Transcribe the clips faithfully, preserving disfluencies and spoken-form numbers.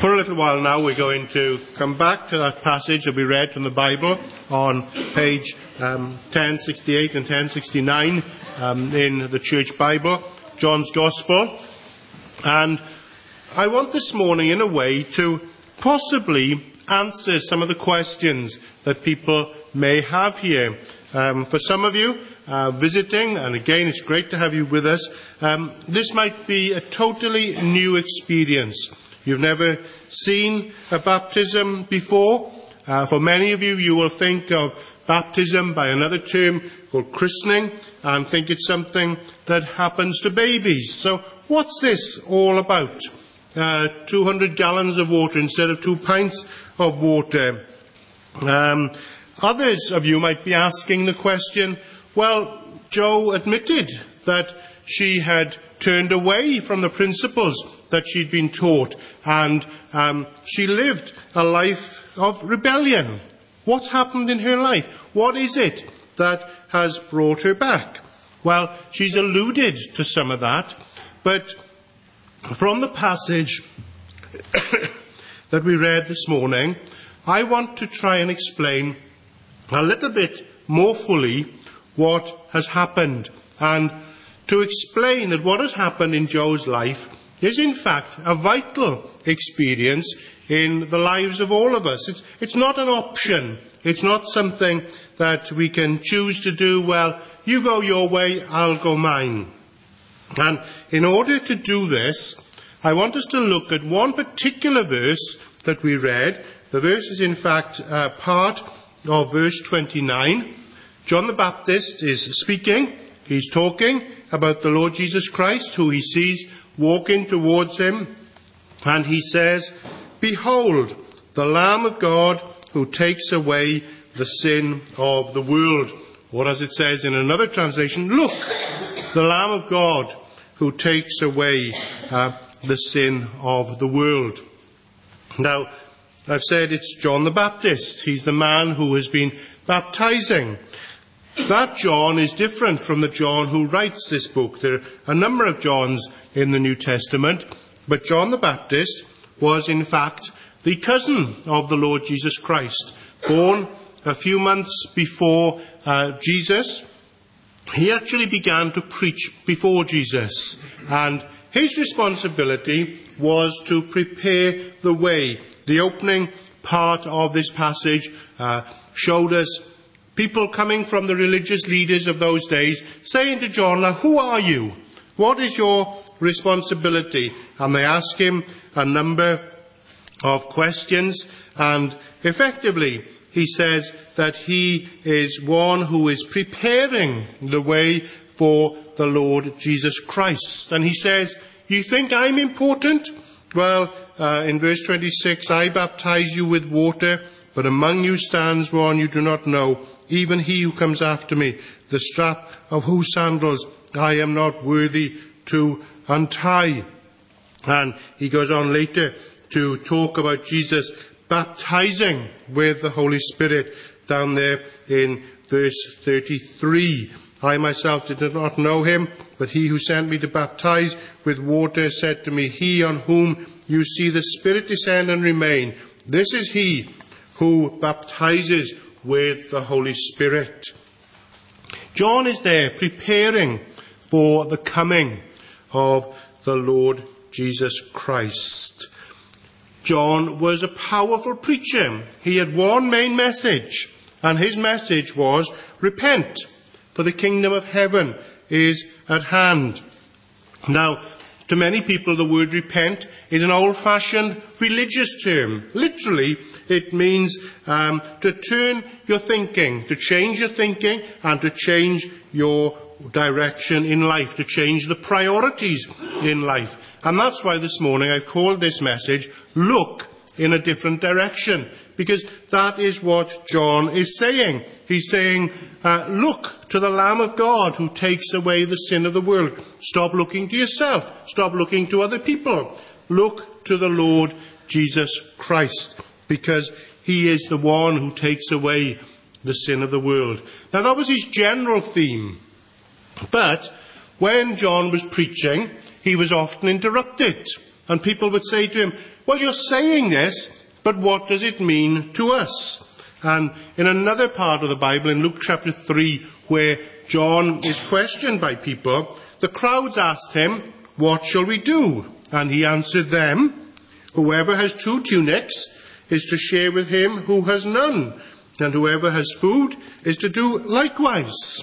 For a little while now we're going to come back to that passage that we read from the Bible on page um, ten sixty-eight and ten sixty-nine um, in the Church Bible, John's Gospel. And I want this morning in a way to possibly answer some of the questions that people may have here. Um, for some of you uh, visiting, and again it's great to have you with us, um, this might be a totally new experience. You've never seen a baptism before. Uh, for many of you, you will think of baptism by another term called christening and think it's something that happens to babies. So what's this all about? Uh, two hundred gallons of water instead of two pints of water. Um, others of you might be asking the question, well, Jo admitted that she had turned away from the principles that she'd been taught, and um, she lived a life of rebellion. What's happened in her life? What is it that has brought her back? Well, she's alluded to some of that, but from the passage that we read this morning, I want to try and explain a little bit more fully what has happened, and to explain that what has happened in Jo's life is in fact a vital experience in the lives of all of us. It's, it's not an option. It's not something that we can choose to do, well, you go your way, I'll go mine. And in order to do this, I want us to look at one particular verse that we read. The verse is in fact uh, part of verse twenty-nine. John the Baptist is speaking. He's talking about the Lord Jesus Christ, who he sees walking towards him. And he says, "Behold, the Lamb of God who takes away the sin of the world." Or as it says in another translation, "Look, the Lamb of God who takes away uh, the sin of the world." Now, I've said it's John the Baptist. He's the man who has been baptizing. That John is different from the John who writes this book. There are a number of Johns in the New Testament, but John the Baptist was in fact the cousin of the Lord Jesus Christ, born a few months before uh, Jesus. He actually began to preach before Jesus, and his responsibility was to prepare the way. The opening part of this passage uh, showed us people coming from the religious leaders of those days saying to John, "Now, who are you? What is your responsibility?" And they ask him a number of questions, and effectively he says that he is one who is preparing the way for the Lord Jesus Christ. And he says, "You think I'm important? Well, uh, in verse twenty-six, I baptize you with water, but among you stands one you do not know, even he who comes after me, the strap of whose sandals I am not worthy to untie." And he goes on later to talk about Jesus baptizing with the Holy Spirit down there in verse thirty-three. "I myself did not know him, but he who sent me to baptize with water said to me, 'He on whom you see the Spirit descend and remain, this is he who baptizes with the Holy Spirit.'" John is there preparing for the coming of the Lord Jesus Christ. John was a powerful preacher. He had one main message, and his message was, repent, for the kingdom of heaven is at hand. Now, to many people, the word repent is an old-fashioned religious term. Literally, it means um, to turn your thinking, to change your thinking, and to change your direction in life, to change the priorities in life. And that's why this morning I've called this message, "Look in a Different Direction," because that is what John is saying. He's saying, uh, look to the Lamb of God who takes away the sin of the world. Stop looking to yourself. Stop looking to other people. Look to the Lord Jesus Christ, because he is the one who takes away the sin of the world. Now, that was his general theme. But when John was preaching, he was often interrupted. And people would say to him, well, you're saying this, but what does it mean to us? And in another part of the Bible, in Luke chapter three, where John is questioned by people, the crowds asked him, what shall we do? And he answered them, whoever has two tunics is to share with him who has none, and whoever has food is to do likewise.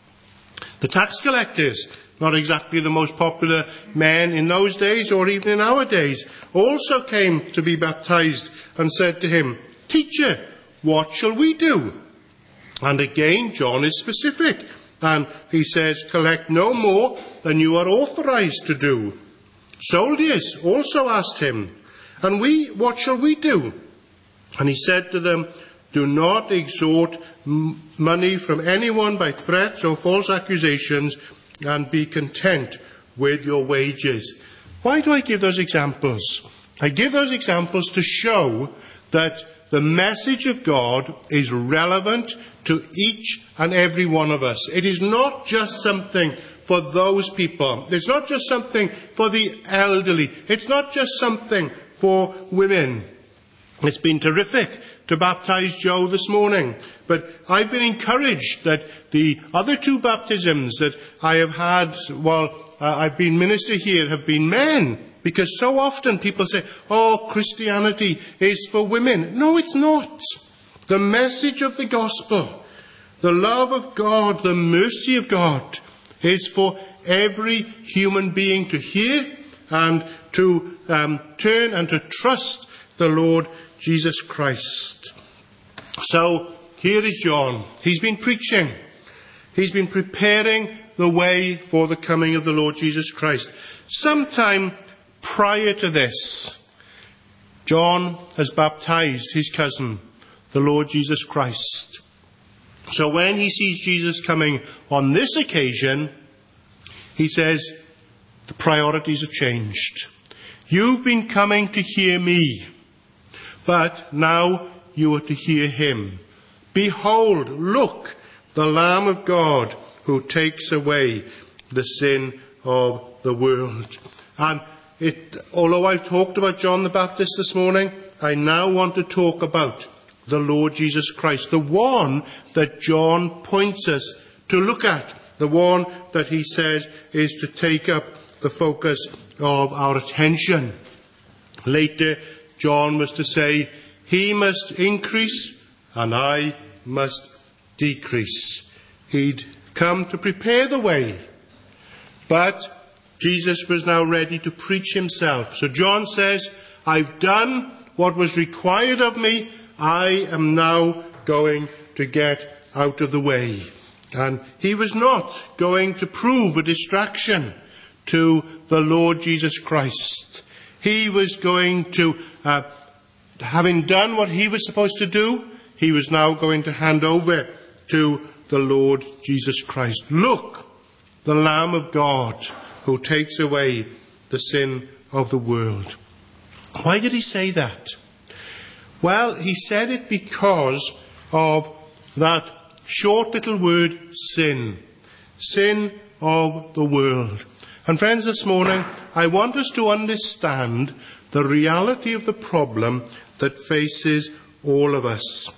The tax collectors, not exactly the most popular men in those days or even in our days, also came to be baptized and said to him, Teacher, what shall we do? And again, John is specific, and he says, collect no more than you are authorized to do. Soldiers also asked him, and we, what shall we do? And he said to them, do not extort m- money from anyone by threats or false accusations, and be content with your wages. Why do I give those examples? I give those examples to show that the message of God is relevant to each and every one of us. It is not just something for those people. It's not just something for the elderly. It's not just something for women. It's been terrific to baptize Joe this morning, but I've been encouraged that the other two baptisms that I have had while uh, I've been minister here have been men, because so often people say, oh, Christianity is for women. No, it's not. The message of the gospel, the love of God, the mercy of God, is for every human being to hear and to um, turn and to trust the Lord Jesus Christ. So here is John. He's been preaching. He's been preparing the way for the coming of the Lord Jesus Christ. Sometime prior to this, John has baptized his cousin, the Lord Jesus Christ. So when he sees Jesus coming on this occasion, he says, the priorities have changed. You've been coming to hear me, but now you are to hear him. Behold, look, the Lamb of God who takes away the sin of the world. And it, although I've talked about John the Baptist this morning, I now want to talk about the Lord Jesus Christ, the one that John points us to look at, the one that he says is to take up the focus of our attention. Later, John was to say, he must increase and I must decrease. He'd come to prepare the way, but Jesus was now ready to preach himself. So John says, I've done what was required of me. I am now going to get out of the way. And he was not going to prove a distraction to the Lord Jesus Christ. He was going to, uh, having done what he was supposed to do, he was now going to hand over to the Lord Jesus Christ. Look, the Lamb of God who takes away the sin of the world. Why did he say that? Well, he said it because of that short little word, sin. Sin of the world. And friends, this morning, I want us to understand the reality of the problem that faces all of us.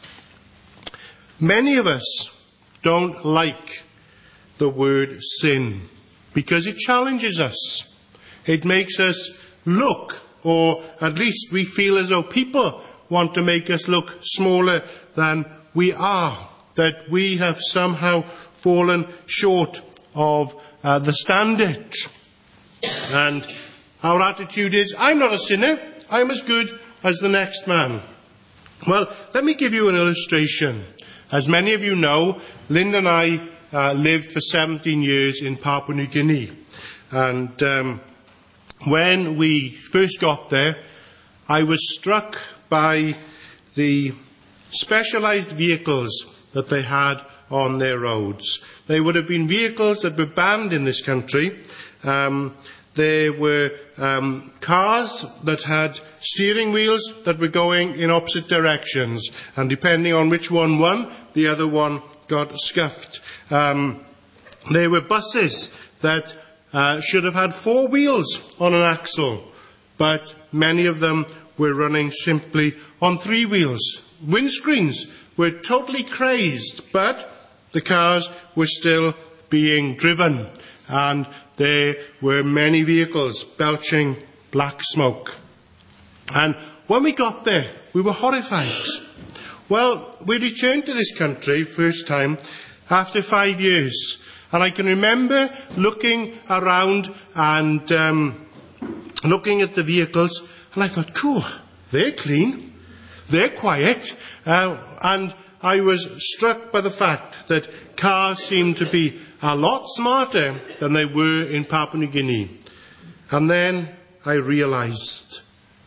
Many of us don't like the word sin because it challenges us. It makes us look, or at least we feel as though people want to make us look smaller than we are, that we have somehow fallen short of uh, the standard. And our attitude is, I'm not a sinner, I'm as good as the next man. Well, let me give you an illustration. As many of you know, Linda and I uh, lived for seventeen years in Papua New Guinea. And um, when we first got there, I was struck by the specialised vehicles that they had on their roads. They would have been vehicles that were banned in this country. Um, there were um, cars that had steering wheels that were going in opposite directions, and depending on which one won, the other one got scuffed. Um, there were buses that uh, should have had four wheels on an axle, but many of them were running simply on three wheels. Windscreens were totally crazed, but the cars were still being driven, and there were many vehicles belching black smoke. And when we got there, we were horrified. Well, we returned to this country first time after five years, and I can remember looking around and um, looking at the vehicles, and I thought, cool, they're clean, they're quiet, uh, and I was struck by the fact that cars seemed to be a lot smarter than they were in Papua New Guinea. And then I realized,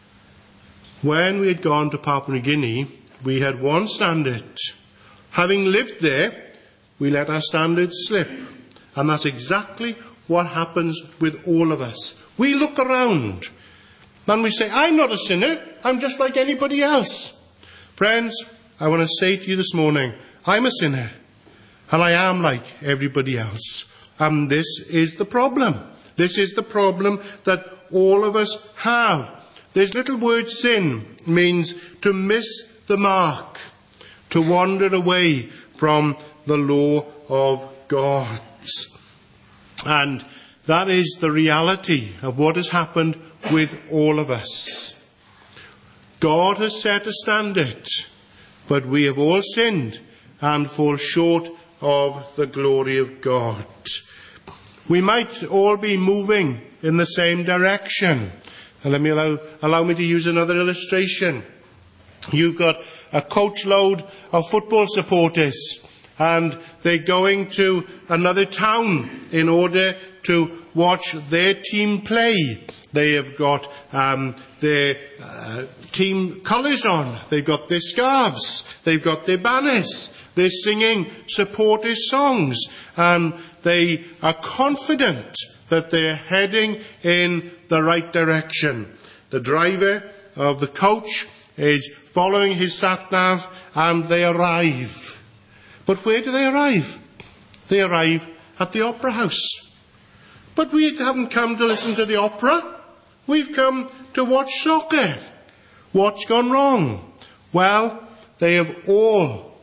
when we had gone to Papua New Guinea, we had one standard. Having lived there, we let our standards slip. And that's exactly what happens with all of us. We look around and we say, I'm not a sinner, I'm just like anybody else. Friends, I want to say to you this morning, I'm a sinner, and I am like everybody else. And this is the problem. This is the problem that all of us have. This little word sin means to miss the mark, to wander away from the law of God. And that is the reality of what has happened with all of us. God has set a standard, but we have all sinned and fall short of the glory of God. We might all be moving in the same direction. And let me allow, allow me to use another illustration. You've got a coachload of football supporters, and they're going to another town in order to watch their team play. They have got um, their uh, team colours on. They've got their scarves. They've got their banners. They're singing supporter songs, and they are confident that they're heading in the right direction. The driver of the coach is following his sat-nav, and they arrive. But where do they arrive? They arrive at the opera house. But we haven't come to listen to the opera. We've come to watch soccer. What's gone wrong? Well, they have all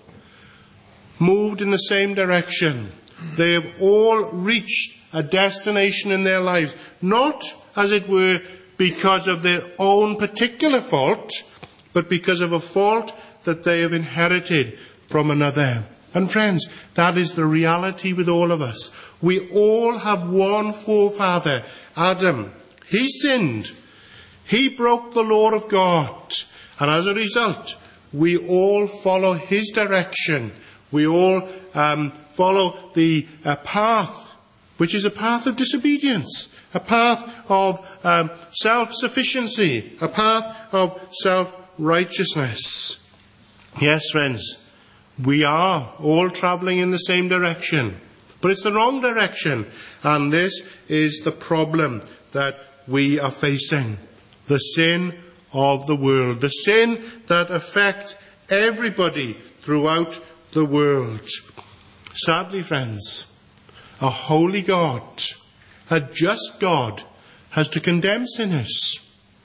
moved in the same direction. They have all reached a destination in their lives, not, as it were, because of their own particular fault, but because of a fault that they have inherited from another. And friends, that is the reality with all of us. We all have one forefather, Adam. He sinned. He broke the law of God. And as a result, we all follow his direction. We all um, follow the uh, path, which is a path of disobedience, a path of um, self-sufficiency, a path of self-righteousness. Yes, friends, we are all travelling in the same direction, but it's the wrong direction. And this is the problem that we are facing. The sin of the world. The sin that affects everybody throughout the world. Sadly, friends, a holy God, a just God, has to condemn sinners.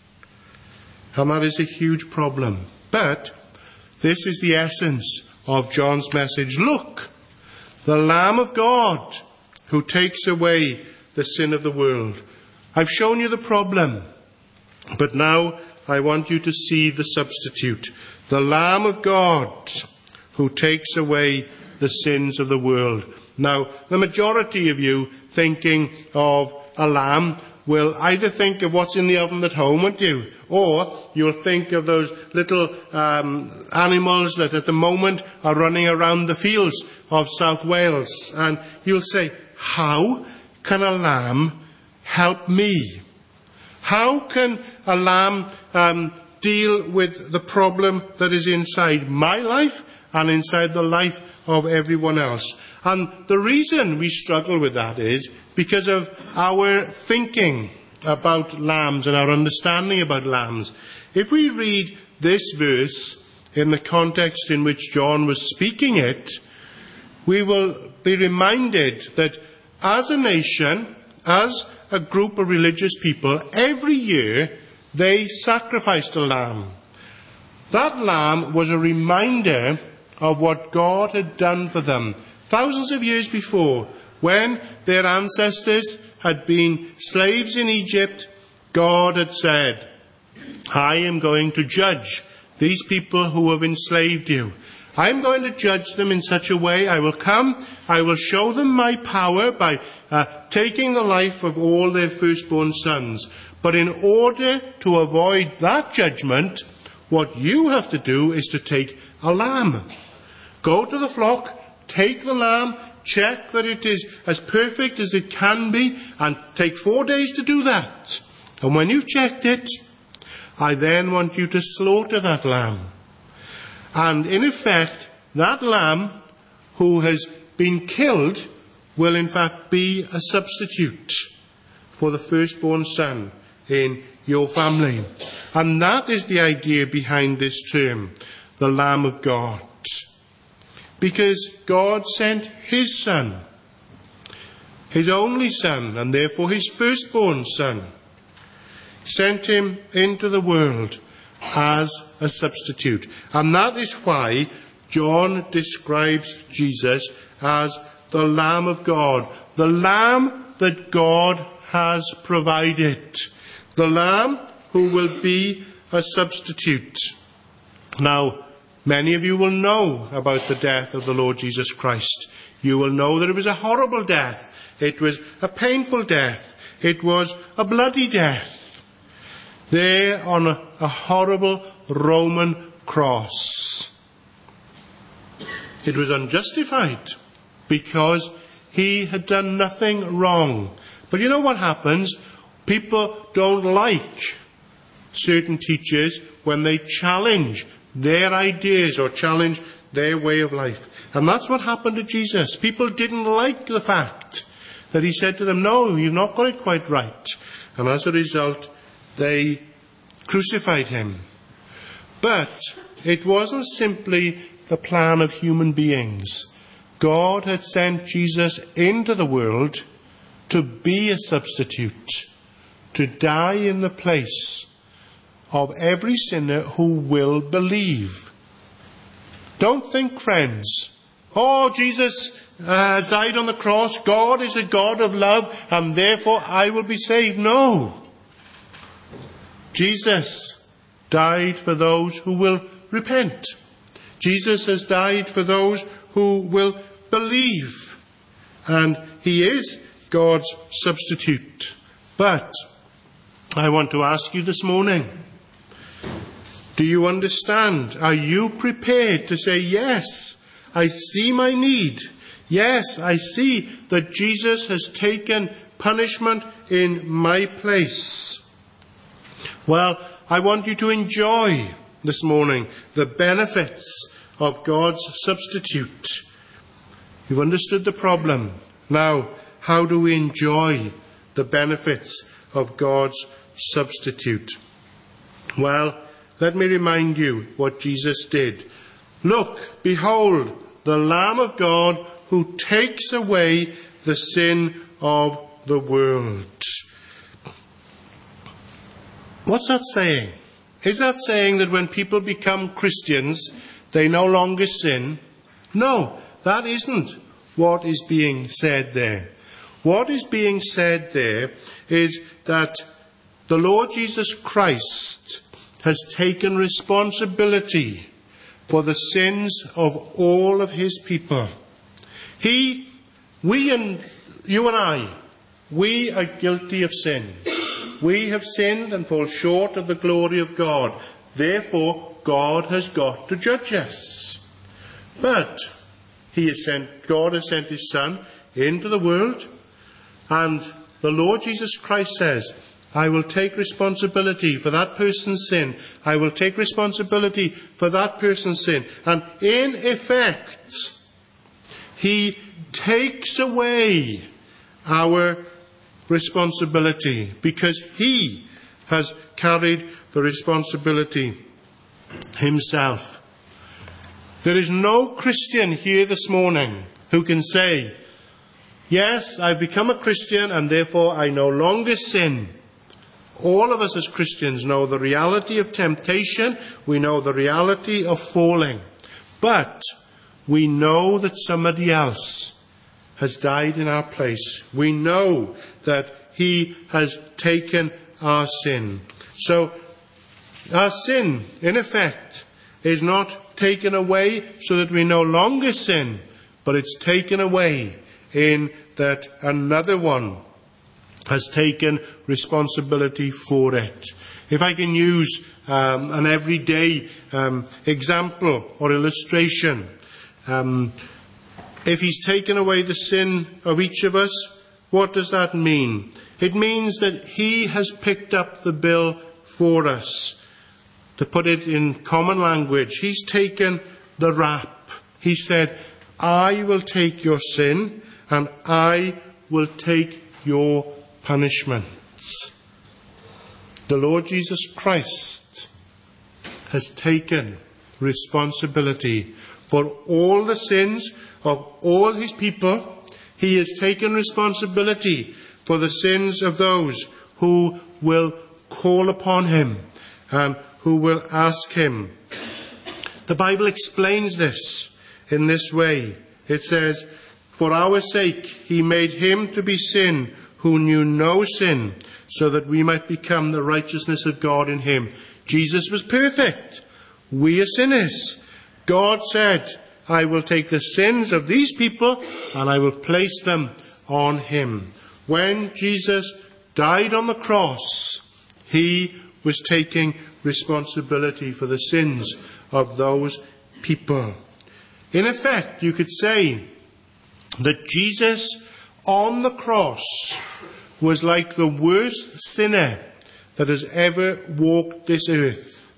And that is a huge problem. But this is the essence of John's message. Look, the Lamb of God who takes away the sin of the world. I've shown you the problem, but now I want you to see the substitute. The Lamb of God who takes away the sins of the world. Now, the majority of you thinking of a lamb will either think of what's in the oven at home, won't you? Or you'll think of those little um, animals that at the moment are running around the fields of South Wales. And you'll say, how can a lamb help me? How can a lamb um, deal with the problem that is inside my life and inside the life of everyone else? And the reason we struggle with that is because of our thinking about lambs and our understanding about lambs. If we read this verse in the context in which John was speaking it, we will be reminded that as a nation, as a group of religious people, every year they sacrificed a lamb. That lamb was a reminder of what God had done for them thousands of years before. When their ancestors had been slaves in Egypt, God had said, I am going to judge these people who have enslaved you. I am going to judge them in such a way. I will come, I will show them my power by uh, taking the life of all their firstborn sons. But in order to avoid that judgment, what you have to do is to take a lamb. Go to the flock, take the lamb, check that it is as perfect as it can be, and take four days to do that. And when you've checked it, I then want you to slaughter that lamb. And in effect, that lamb who has been killed will in fact be a substitute for the firstborn son in your family. And that is the idea behind this term, the Lamb of God. Because God sent his son, his only son, and therefore his firstborn son, sent him into the world as a substitute. And that is why John describes Jesus as the Lamb of God, the Lamb that God has provided, the Lamb who will be a substitute. Now, many of you will know about the death of the Lord Jesus Christ. You will know that it was a horrible death. It was a painful death. It was a bloody death. There on a, a horrible Roman cross. It was unjustified because he had done nothing wrong. But you know what happens? People don't like certain teachers when they challenge their ideas or challenge their way of life. And that's what happened to Jesus. People didn't like the fact that he said to them, no, you've not got it quite right. And as a result, they crucified him. But it wasn't simply the plan of human beings. God had sent Jesus into the world to be a substitute, to die in the place of every sinner who will believe. Don't think, friends, oh, Jesus has died on the cross, God is a God of love, and therefore I will be saved. No. Jesus died for those who will repent. Jesus has died for those who will believe. And he is God's substitute. But I want to ask you this morning, do you understand? Are you prepared to say, yes, I see my need. Yes, I see that Jesus has taken punishment in my place. Well, I want you to enjoy this morning the benefits of God's substitute. You've understood the problem. Now, how do we enjoy the benefits of God's substitute? Well, let me remind you what Jesus did. Look, behold, the Lamb of God who takes away the sin of the world. What's that saying? Is that saying that when people become Christians, they no longer sin? No, that isn't what is being said there. What is being said there is that the Lord Jesus Christ has taken responsibility for the sins of all of his people. He, we and you and I, we are guilty of sin. We have sinned and fall short of the glory of God. Therefore, God has got to judge us. But he has sent, God has sent his Son into the world, and the Lord Jesus Christ says, I will take responsibility for that person's sin. I will take responsibility for that person's sin. And in effect, he takes away our responsibility because he has carried the responsibility himself. There is no Christian here this morning who can say, yes, I've become a Christian and therefore I no longer sin. All of us as Christians know the reality of temptation. We know the reality of falling. But we know that somebody else has died in our place. We know that he has taken our sin. So our sin, in effect, is not taken away so that we no longer sin, but it's taken away in that another one has taken responsibility for it. If I can use um, an everyday um, example or illustration, um, if he's taken away the sin of each of us, what does that mean? It means that he has picked up the bill for us. To put it in common language, he's taken the rap. He said, I will take your sin and I will take your punishments. The Lord Jesus Christ has taken responsibility for all the sins of all his people. He has taken responsibility for the sins of those who will call upon him and who will ask him. The Bible explains this in this way. It says, for our sake he made him to be sin who knew no sin, so that we might become the righteousness of God in him. Jesus was perfect. We are sinners. God said, I will take the sins of these people and I will place them on him. When Jesus died on the cross, he was taking responsibility for the sins of those people. In effect, you could say that Jesus on the cross was like the worst sinner that has ever walked this earth,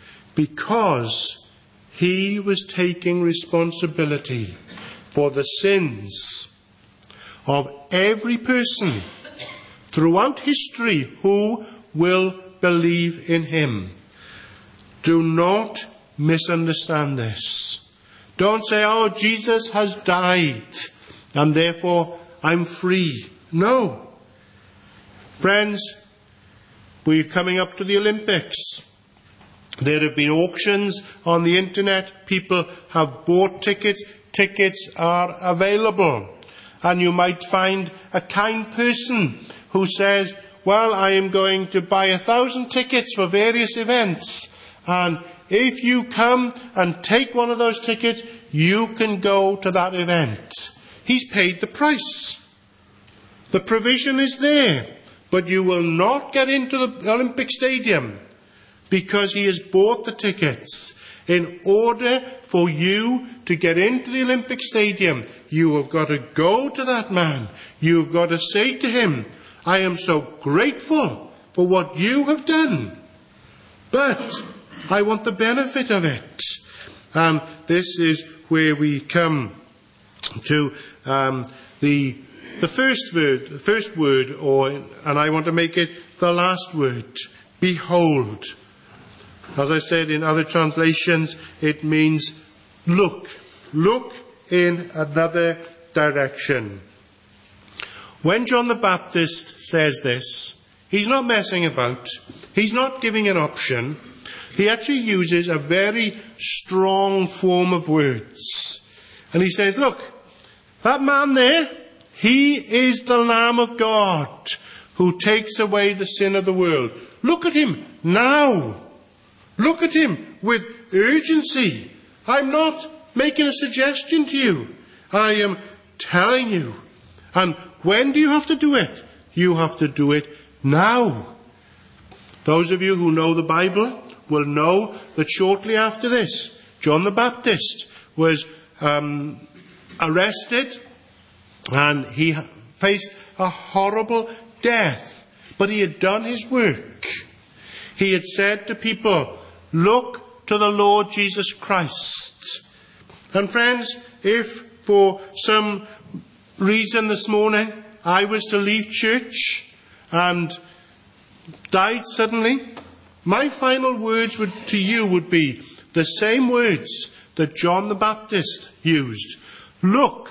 because he was taking responsibility for the sins of every person throughout history who will believe in him. Do not misunderstand this. Don't say, oh, Jesus has died and therefore I'm free. No. Friends, we're coming up to the Olympics. There have been auctions on the internet. People have bought tickets. Tickets are available. And you might find a kind person who says, well, I am going to buy a thousand tickets for various events. And if you come and take one of those tickets, you can go to that event. He's paid the price. The provision is there. But you will not get into the Olympic Stadium because he has bought the tickets. In order for you to get into the Olympic Stadium, you have got to go to that man. You have got to say to him, I am so grateful for what you have done, but I want the benefit of it. And this is where we come to um, the The first word, the first word, or, and I want to make it the last word, behold. As I said in other translations, it means look. Look in another direction. When John the Baptist says this, he's not messing about. He's not giving an option. He actually uses a very strong form of words. And he says, look, that man there, he is the Lamb of God who takes away the sin of the world. Look at him now. Look at him with urgency. I'm not making a suggestion to you. I am telling you. And when do you have to do it? You have to do it now. Those of you who know the Bible will know that shortly after this, John the Baptist was um, arrested. And he faced a horrible death. But he had done his work. He had said to people, look to the Lord Jesus Christ. And friends, if for some reason this morning I was to leave church and died suddenly, my final words would, to you would be the same words that John the Baptist used. Look.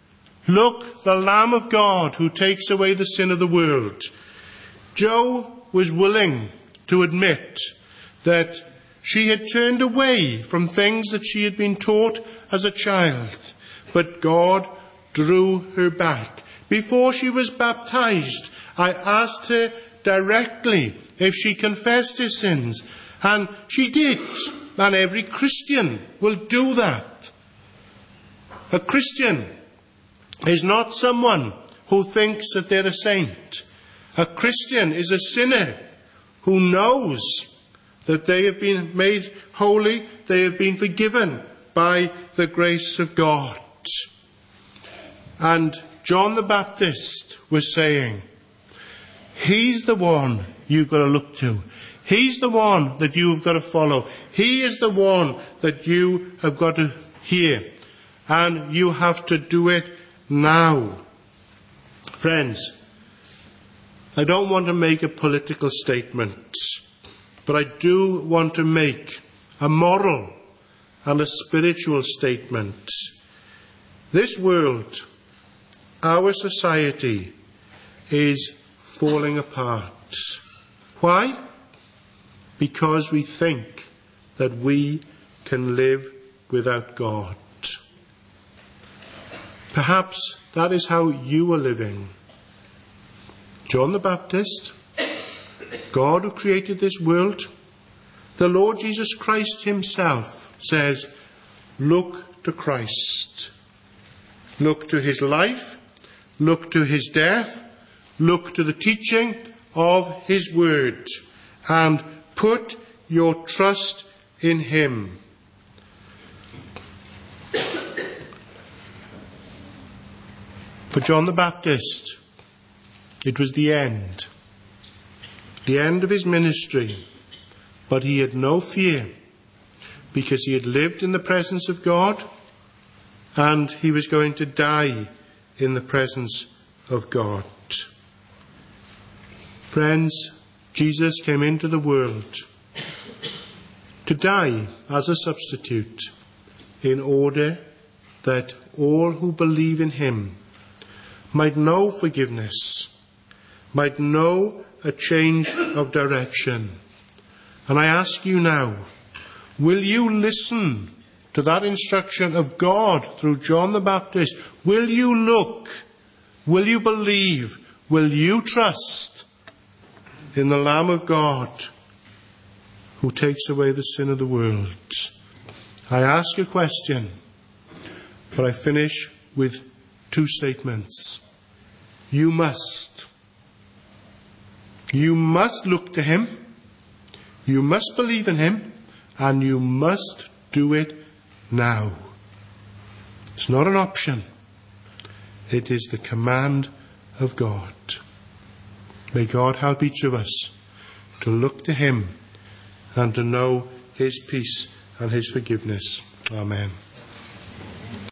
Look, the Lamb of God who takes away the sin of the world. Joe was willing to admit that she had turned away from things that she had been taught as a child, but God drew her back. Before she was baptized, I asked her directly if she confessed her sins, and she did, and every Christian will do that. A Christian is not someone who thinks that they're a saint. A Christian is a sinner who knows that they have been made holy, they have been forgiven by the grace of God. And John the Baptist was saying, he's the one you've got to look to. He's the one that you've got to follow. He is the one that you have got to hear. And you have to do it now. Friends, I don't want to make a political statement, but I do want to make a moral and a spiritual statement. This world, our society, is falling apart. Why? Because we think that we can live without God. Perhaps that is how you are living. John the Baptist, God who created this world, the Lord Jesus Christ himself says, look to Christ. Look to his life, look to his death, look to the teaching of his word, and put your trust in him. For John the Baptist, it was the end. The end of his ministry. But he had no fear, because he had lived in the presence of God, and he was going to die in the presence of God. Friends, Jesus came into the world to die as a substitute in order that all who believe in him might know forgiveness, might know a change of direction. And I ask you now, will you listen to that instruction of God through John the Baptist? Will you look? Will you believe? Will you trust in the Lamb of God who takes away the sin of the world? I ask a question, but I finish with two statements. You must. You must look to him. You must believe in him. And you must do it now. It's not an option. It is the command of God. May God help each of us to look to him and to know his peace and his forgiveness. Amen.